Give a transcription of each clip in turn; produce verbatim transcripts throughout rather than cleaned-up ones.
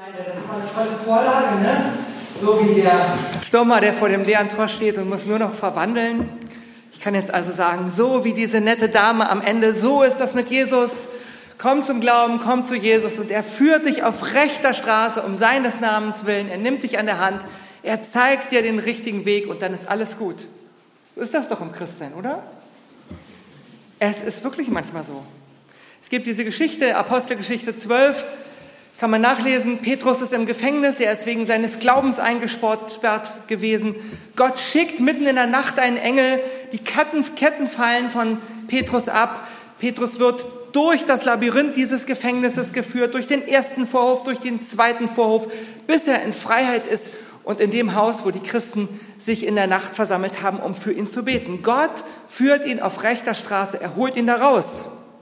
Das war eine tolle Vorlage, ne? So wie der Stürmer, der vor dem leeren Tor steht und muss nur noch verwandeln. Ich kann jetzt also sagen, so wie diese nette Dame am Ende, so ist das mit Jesus. Komm zum Glauben, komm zu Jesus und er führt dich auf rechter Straße um seines Namens willen. Er nimmt dich an der Hand, er zeigt dir den richtigen Weg und dann ist alles gut. So ist das doch im Christsein, oder? Es ist wirklich manchmal so. Es gibt diese Geschichte, Apostelgeschichte zwölf, kann man nachlesen. Petrus ist im Gefängnis, er ist wegen seines Glaubens eingesperrt gewesen. Gott schickt mitten in der Nacht einen Engel, die Ketten, Ketten fallen von Petrus ab. Petrus wird durch das Labyrinth dieses Gefängnisses geführt, durch den ersten Vorhof, durch den zweiten Vorhof, bis er in Freiheit ist und in dem Haus, wo die Christen sich in der Nacht versammelt haben, um für ihn zu beten. Gott führt ihn auf rechter Straße, er holt ihn da raus.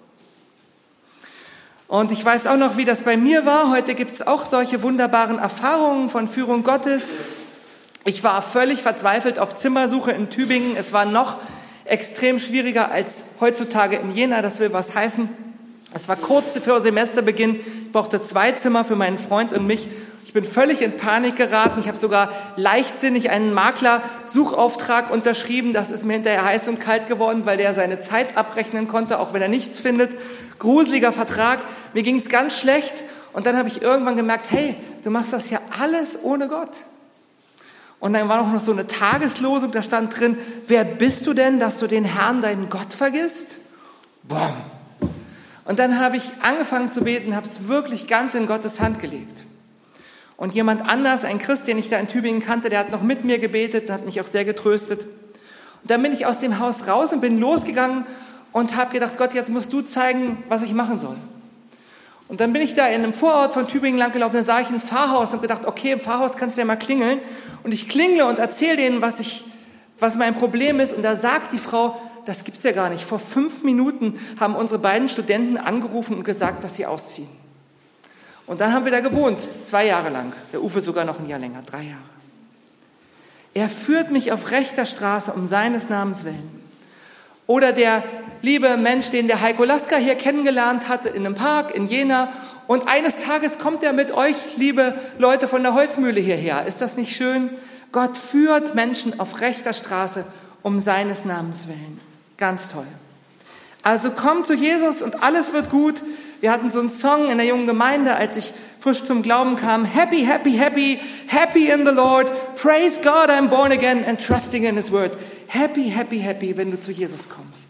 Und ich weiß auch noch, wie das bei mir war. Heute gibt es auch solche wunderbaren Erfahrungen von Führung Gottes. Ich war völlig verzweifelt auf Zimmersuche in Tübingen. Es war noch extrem schwieriger als heutzutage in Jena. Das will was heißen. Es war kurz vor Semesterbeginn. Ich brauchte zwei Zimmer für meinen Freund und mich. Ich bin völlig in Panik geraten. Ich habe sogar leichtsinnig einen Makler-Suchauftrag unterschrieben. Das ist mir hinterher heiß und kalt geworden, weil der seine Zeit abrechnen konnte, auch wenn er nichts findet. Gruseliger Vertrag. Mir ging es ganz schlecht. Und dann habe ich irgendwann gemerkt, hey, du machst das ja alles ohne Gott. Und dann war noch so eine Tageslosung, da stand drin, wer bist du denn, dass du den Herrn, deinen Gott, vergisst? Boom. Und dann habe ich angefangen zu beten, habe es wirklich ganz in Gottes Hand gelegt. Und jemand anders, ein Christ, den ich da in Tübingen kannte, der hat noch mit mir gebetet und hat mich auch sehr getröstet. Und dann bin ich aus dem Haus raus und bin losgegangen und habe gedacht, Gott, jetzt musst du zeigen, was ich machen soll. Und dann bin ich da in einem Vorort von Tübingen langgelaufen, da sah ich ein Pfarrhaus und gedacht, okay, im Pfarrhaus kannst du ja mal klingeln. Und ich klingle und erzähle denen, was, ich, was mein Problem ist. Und da sagt die Frau, das gibt's ja gar nicht. Vor fünf Minuten haben unsere beiden Studenten angerufen und gesagt, dass sie ausziehen. Und dann haben wir da gewohnt, zwei Jahre lang. Der Uwe sogar noch ein Jahr länger, drei Jahre. Er führt mich auf rechter Straße um seines Namens willen. Oder der liebe Mensch, den der Heiko Lasker hier kennengelernt hatte, in einem Park in Jena. Und eines Tages kommt er mit euch, liebe Leute von der Holzmühle, hierher. Ist das nicht schön? Gott führt Menschen auf rechter Straße um seines Namens willen. Ganz toll. Also komm zu Jesus und alles wird gut. Wir hatten so einen Song in der jungen Gemeinde, als ich frisch zum Glauben kam. Happy, happy, happy, happy in the Lord. Praise God, I'm born again and trusting in His word. Happy, happy, happy, wenn du zu Jesus kommst.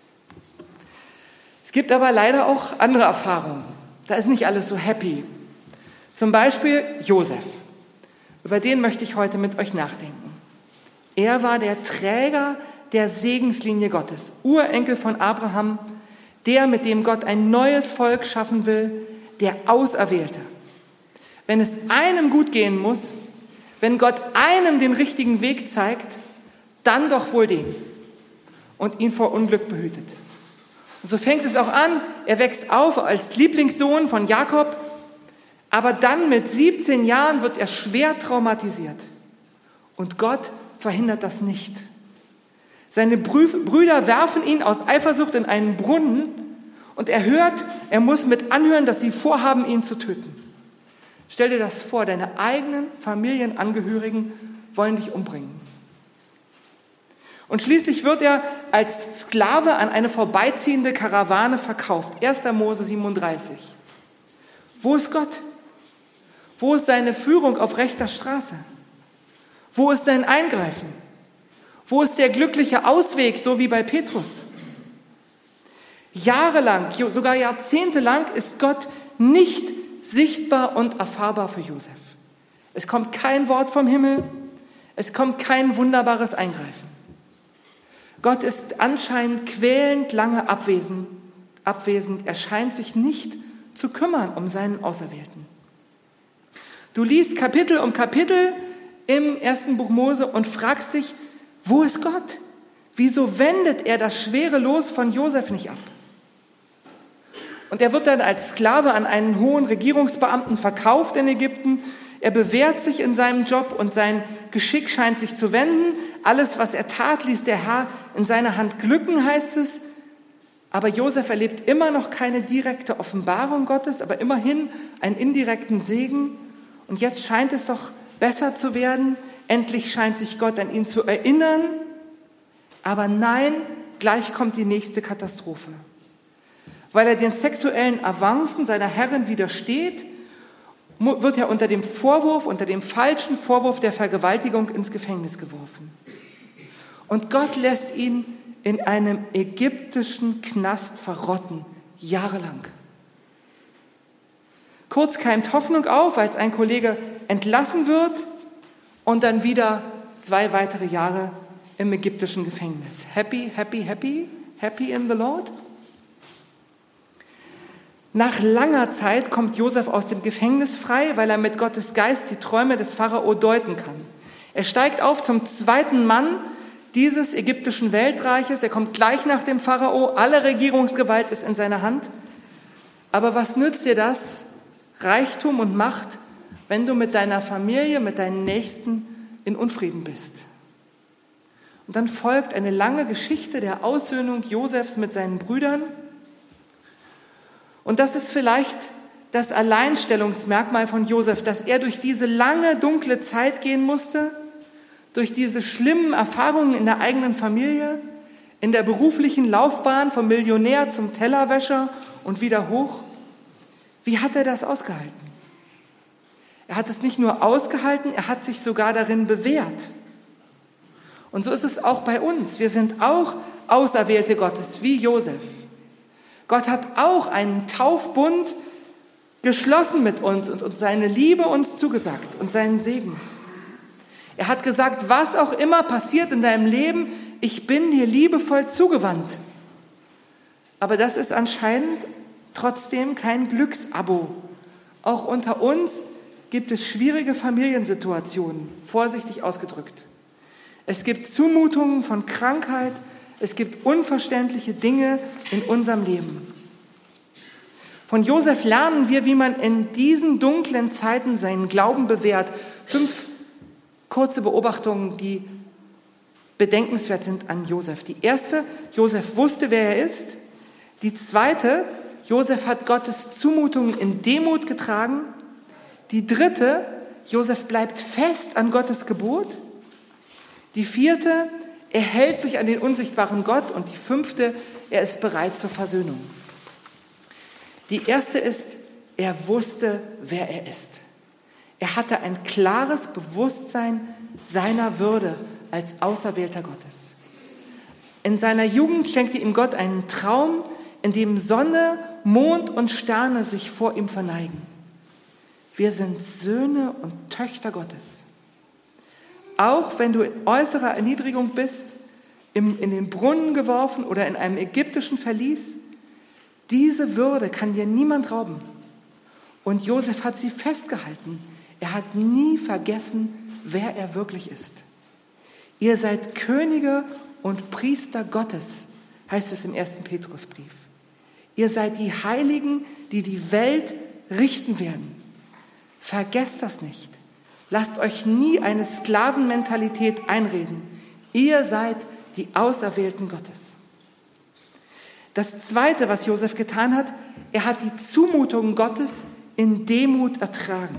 Es gibt aber leider auch andere Erfahrungen. Da ist nicht alles so happy. Zum Beispiel Josef. Über den möchte ich heute mit euch nachdenken. Er war der Träger der Segenslinie Gottes, Urenkel von Abraham, der, mit dem Gott ein neues Volk schaffen will, der Auserwählte. Wenn es einem gut gehen muss, wenn Gott einem den richtigen Weg zeigt, dann doch wohl dem und ihn vor Unglück behütet. Und so fängt es auch an, er wächst auf als Lieblingssohn von Jakob, aber dann mit siebzehn Jahren wird er schwer traumatisiert. Und Gott verhindert das nicht. Seine Brüder werfen ihn aus Eifersucht in einen Brunnen und er hört, er muss mit anhören, dass sie vorhaben, ihn zu töten. Stell dir das vor, deine eigenen Familienangehörigen wollen dich umbringen. Und schließlich wird er als Sklave an eine vorbeiziehende Karawane verkauft. erster Mose siebenunddreißig. Wo ist Gott? Wo ist seine Führung auf rechter Straße? Wo ist sein Eingreifen? Wo ist der glückliche Ausweg, so wie bei Petrus? Jahrelang, sogar jahrzehntelang ist Gott nicht sichtbar und erfahrbar für Josef. Es kommt kein Wort vom Himmel, es kommt kein wunderbares Eingreifen. Gott ist anscheinend quälend lange abwesend, abwesend. Er scheint sich nicht zu kümmern um seinen Auserwählten. Du liest Kapitel um Kapitel im ersten Buch Mose und fragst dich, wo ist Gott? Wieso wendet er das schwere Los von Josef nicht ab? Und er wird dann als Sklave an einen hohen Regierungsbeamten verkauft in Ägypten. Er bewährt sich in seinem Job und sein Geschick scheint sich zu wenden. Alles, was er tat, ließ der Herr in seiner Hand glücken, heißt es. Aber Josef erlebt immer noch keine direkte Offenbarung Gottes, aber immerhin einen indirekten Segen. Und jetzt scheint es doch besser zu werden. Endlich scheint sich Gott an ihn zu erinnern. Aber nein, gleich kommt die nächste Katastrophe. Weil er den sexuellen Avancen seiner Herrin widersteht, wird er unter dem Vorwurf, unter dem falschen Vorwurf der Vergewaltigung ins Gefängnis geworfen. Und Gott lässt ihn in einem ägyptischen Knast verrotten, jahrelang. Kurz keimt Hoffnung auf, als ein Kollege entlassen wird und dann wieder zwei weitere Jahre im ägyptischen Gefängnis. Happy, happy, happy, happy in the Lord? Nach langer Zeit kommt Josef aus dem Gefängnis frei, weil er mit Gottes Geist die Träume des Pharao deuten kann. Er steigt auf zum zweiten Mann dieses ägyptischen Weltreiches. Er kommt gleich nach dem Pharao. Alle Regierungsgewalt ist in seiner Hand. Aber was nützt dir das, Reichtum und Macht, wenn du mit deiner Familie, mit deinen Nächsten in Unfrieden bist? Und dann folgt eine lange Geschichte der Aussöhnung Josefs mit seinen Brüdern. Und das ist vielleicht das Alleinstellungsmerkmal von Josef, dass er durch diese lange, dunkle Zeit gehen musste, durch diese schlimmen Erfahrungen in der eigenen Familie, in der beruflichen Laufbahn vom Millionär zum Tellerwäscher und wieder hoch. Wie hat er das ausgehalten? Er hat es nicht nur ausgehalten, er hat sich sogar darin bewährt. Und so ist es auch bei uns. Wir sind auch Auserwählte Gottes, wie Josef. Gott hat auch einen Taufbund geschlossen mit uns und uns seine Liebe uns zugesagt und seinen Segen. Er hat gesagt, was auch immer passiert in deinem Leben, ich bin dir liebevoll zugewandt. Aber das ist anscheinend trotzdem kein Glücksabo. Auch unter uns gibt es schwierige Familiensituationen, vorsichtig ausgedrückt. Es gibt Zumutungen von Krankheit, es gibt unverständliche Dinge in unserem Leben. Von Josef lernen wir, wie man in diesen dunklen Zeiten seinen Glauben bewährt. Fünf kurze Beobachtungen, die bedenkenswert sind an Josef. Die erste, Josef wusste, wer er ist. Die zweite, Josef hat Gottes Zumutungen in Demut getragen. Die dritte, Josef bleibt fest an Gottes Gebot. Die vierte, er hält sich an den unsichtbaren Gott. Und die fünfte, er ist bereit zur Versöhnung. Die erste ist, er wusste, wer er ist. Er hatte ein klares Bewusstsein seiner Würde als Auserwählter Gottes. In seiner Jugend schenkte ihm Gott einen Traum, in dem Sonne, Mond und Sterne sich vor ihm verneigen. Wir sind Söhne und Töchter Gottes. Auch wenn du in äußerer Erniedrigung bist, in den Brunnen geworfen oder in einem ägyptischen Verlies, diese Würde kann dir niemand rauben. Und Josef hat sie festgehalten. Er hat nie vergessen, wer er wirklich ist. Ihr seid Könige und Priester Gottes, heißt es im ersten Petrusbrief. Ihr seid die Heiligen, die die Welt richten werden. Vergesst das nicht. Lasst euch nie eine Sklavenmentalität einreden. Ihr seid die Auserwählten Gottes. Das Zweite, was Josef getan hat, er hat die Zumutungen Gottes in Demut ertragen.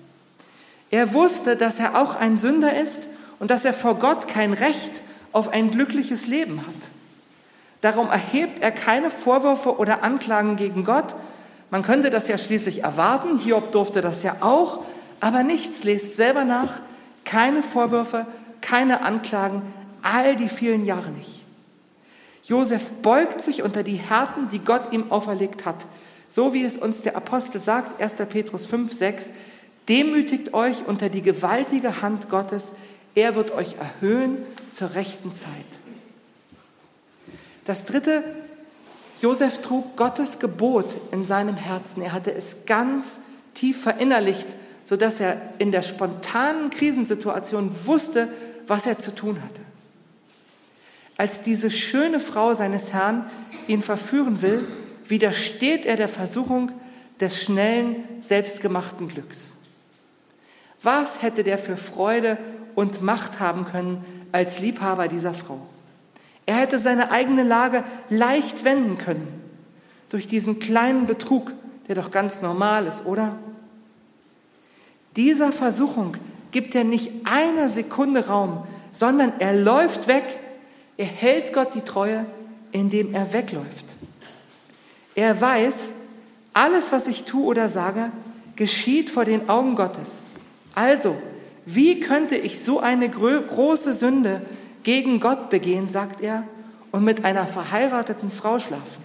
Er wusste, dass er auch ein Sünder ist und dass er vor Gott kein Recht auf ein glückliches Leben hat. Darum erhebt er keine Vorwürfe oder Anklagen gegen Gott. Man könnte das ja schließlich erwarten, Hiob durfte das ja auch, aber nichts, lest selber nach, keine Vorwürfe, keine Anklagen, all die vielen Jahre nicht. Josef beugt sich unter die Härten, die Gott ihm auferlegt hat, so wie es uns der Apostel sagt, erster Petrus fünf, sechs, demütigt euch unter die gewaltige Hand Gottes, er wird euch erhöhen zur rechten Zeit. Das Dritte, Josef trug Gottes Gebot in seinem Herzen. Er hatte es ganz tief verinnerlicht, sodass er in der spontanen Krisensituation wusste, was er zu tun hatte. Als diese schöne Frau seines Herrn ihn verführen will, widersteht er der Versuchung des schnellen, selbstgemachten Glücks. Was hätte der für Freude und Macht haben können als Liebhaber dieser Frau? Er hätte seine eigene Lage leicht wenden können durch diesen kleinen Betrug, der doch ganz normal ist, oder? Dieser Versuchung gibt er nicht eine Sekunde Raum, sondern er läuft weg. Er hält Gott die Treue, indem er wegläuft. Er weiß, alles, was ich tue oder sage, geschieht vor den Augen Gottes. Also, wie könnte ich so eine große Sünde gegen Gott begehen, sagt er, und mit einer verheirateten Frau schlafen?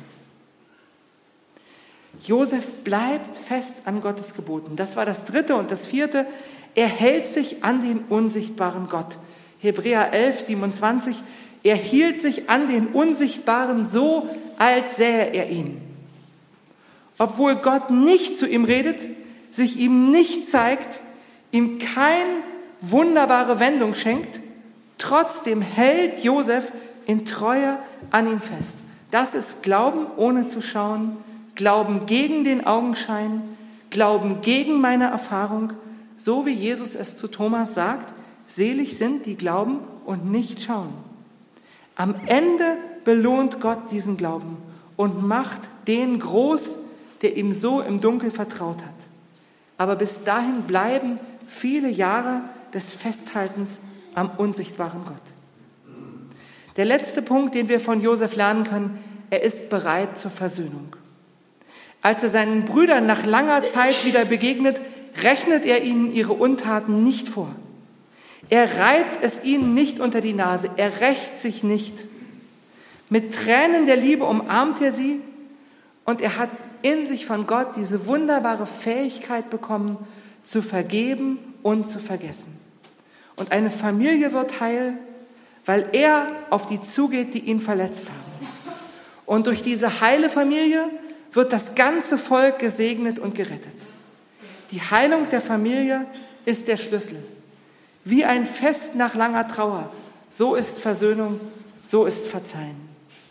Josef bleibt fest an Gottes Geboten. Das war das dritte. Und das vierte, er hält sich an den unsichtbaren Gott. Hebräer elf, siebenundzwanzig, er hielt sich an den Unsichtbaren so, als sähe er ihn. Obwohl Gott nicht zu ihm redet, sich ihm nicht zeigt, ihm keine wunderbare Wendung schenkt, trotzdem hält Josef in Treue an ihm fest. Das ist Glauben ohne zu schauen, Glauben gegen den Augenschein, Glauben gegen meine Erfahrung, so wie Jesus es zu Thomas sagt, selig sind, die glauben und nicht schauen. Am Ende belohnt Gott diesen Glauben und macht den groß, der ihm so im Dunkel vertraut hat. Aber bis dahin bleiben viele Jahre des Festhaltens am unsichtbaren Gott. Der letzte Punkt, den wir von Josef lernen können, er ist bereit zur Versöhnung. Als er seinen Brüdern nach langer Zeit wieder begegnet, rechnet er ihnen ihre Untaten nicht vor. Er reibt es ihnen nicht unter die Nase, er rächt sich nicht. Mit Tränen der Liebe umarmt er sie und er hat in sich von Gott diese wunderbare Fähigkeit bekommen, zu vergeben und zu vergessen. Und eine Familie wird heil, weil er auf die zugeht, die ihn verletzt haben. Und durch diese heile Familie wird das ganze Volk gesegnet und gerettet. Die Heilung der Familie ist der Schlüssel. Wie ein Fest nach langer Trauer, so ist Versöhnung, so ist Verzeihen.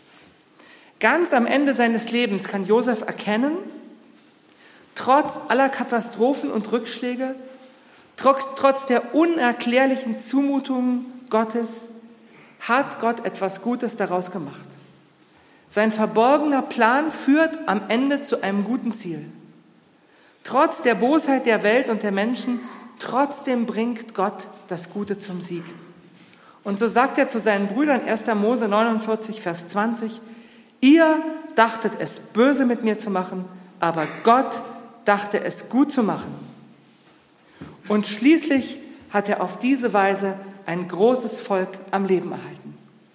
Ganz am Ende seines Lebens kann Josef erkennen, trotz aller Katastrophen und Rückschläge, trotz, trotz der unerklärlichen Zumutungen Gottes, hat Gott etwas Gutes daraus gemacht. Sein verborgener Plan führt am Ende zu einem guten Ziel. Trotz der Bosheit der Welt und der Menschen, trotzdem bringt Gott das Gute zum Sieg. Und so sagt er zu seinen Brüdern, erster Mose neunundvierzig, Vers zwanzig, ihr dachtet es böse mit mir zu machen, aber Gott dachte es gut zu machen. Und schließlich hat er auf diese Weise ein großes Volk am Leben erhalten.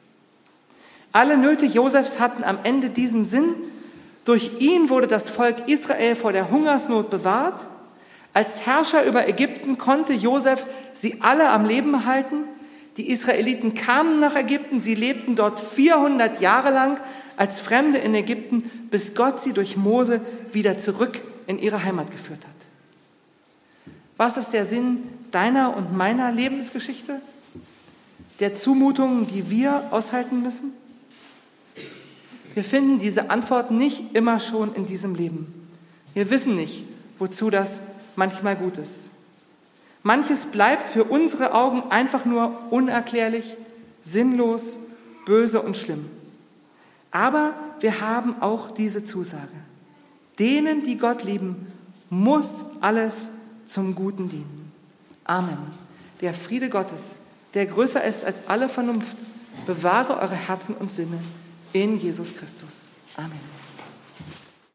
Alle Nöte Josefs hatten am Ende diesen Sinn. Durch ihn wurde das Volk Israel vor der Hungersnot bewahrt. Als Herrscher über Ägypten konnte Josef sie alle am Leben halten. Die Israeliten kamen nach Ägypten, sie lebten dort vierhundert Jahre lang als Fremde in Ägypten, bis Gott sie durch Mose wieder zurück in ihre Heimat geführt hat. Was ist der Sinn deiner und meiner Lebensgeschichte? Der Zumutungen, die wir aushalten müssen? Wir finden diese Antwort nicht immer schon in diesem Leben. Wir wissen nicht, wozu das manchmal gut ist. Manches bleibt für unsere Augen einfach nur unerklärlich, sinnlos, böse und schlimm. Aber wir haben auch diese Zusage. Denen, die Gott lieben, muss alles zum Guten dienen. Amen. Der Friede Gottes, der größer ist als alle Vernunft, bewahre eure Herzen und Sinne in Jesus Christus. Amen.